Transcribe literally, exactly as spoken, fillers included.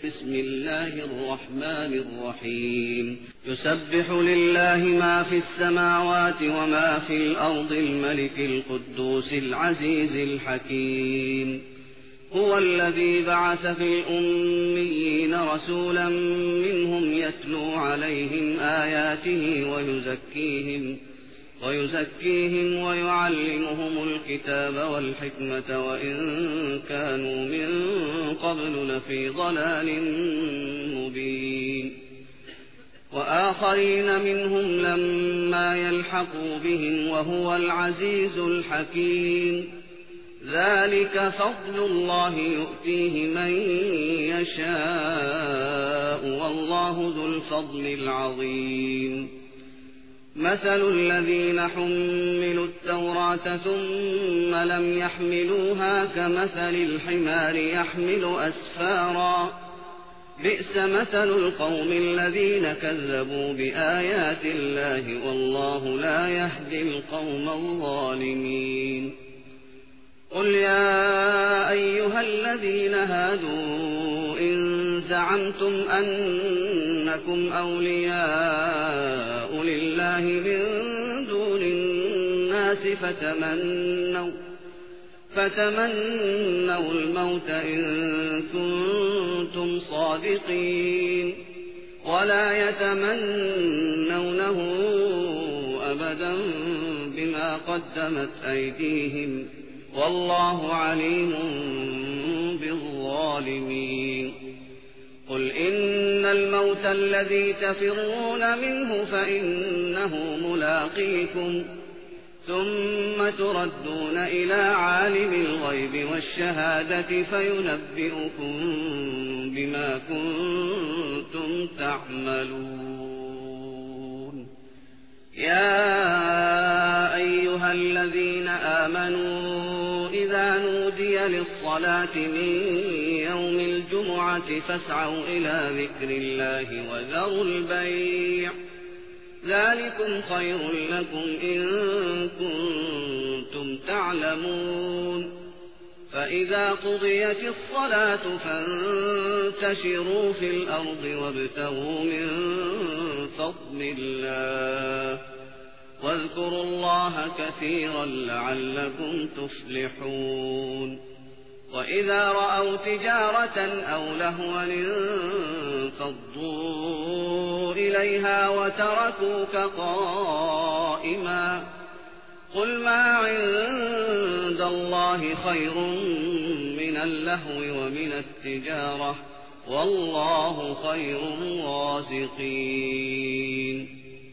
بسم الله الرحمن الرحيم يسبح لله ما في السماوات وما في الأرض الملك القدوس العزيز الحكيم هو الذي بعث في الأميين رسولا منهم يتلو عليهم آياته ويزكيهم ويزكيهم ويعلمهم الكتاب والحكمة وإن كانوا من قبل لفي ضلال مبين وآخرين منهم لما يلحقوا بهم وهو العزيز الحكيم ذلك فضل الله يؤتيه من يشاء والله ذو الفضل العظيم مثل الذين حملوا التوراة ثم لم يحملوها كمثل الحمار يحمل أسفارا بئس مثل القوم الذين كذبوا بآيات الله والله لا يهدي القوم الظالمين قل يا أيها الذين هادوا إن زعمتم أنكم أولياء لله من دون الناس فتمنوا, فتمنوا الموت إن كنتم صادقين ولا يتمنونه أبدا بما قدمت أيديهم والله عليم بالظالمين قل إن الموت الذي تفرون منه فإنه ملاقيكم ثم تردون إلى عالم الغيب والشهادة فينبئكم بما كنتم تعملون يا أيها الذين آمنوا إذا نودي للصلاة من يوم الجمعة فاسعوا إلى ذكر الله وذروا البيع ذلكم خير لكم إن كنتم تعلمون فإذا قضيت الصلاة فانتشروا في الأرض وابتغوا من فضل الله واذكروا الله كثيرا لعلكم تفلحون وإذا رأوا تجارة أو لهوا انفضوا إليها وتركوك قائما قل ما عند الله خير من اللهو ومن التجارة والله خير الرازقين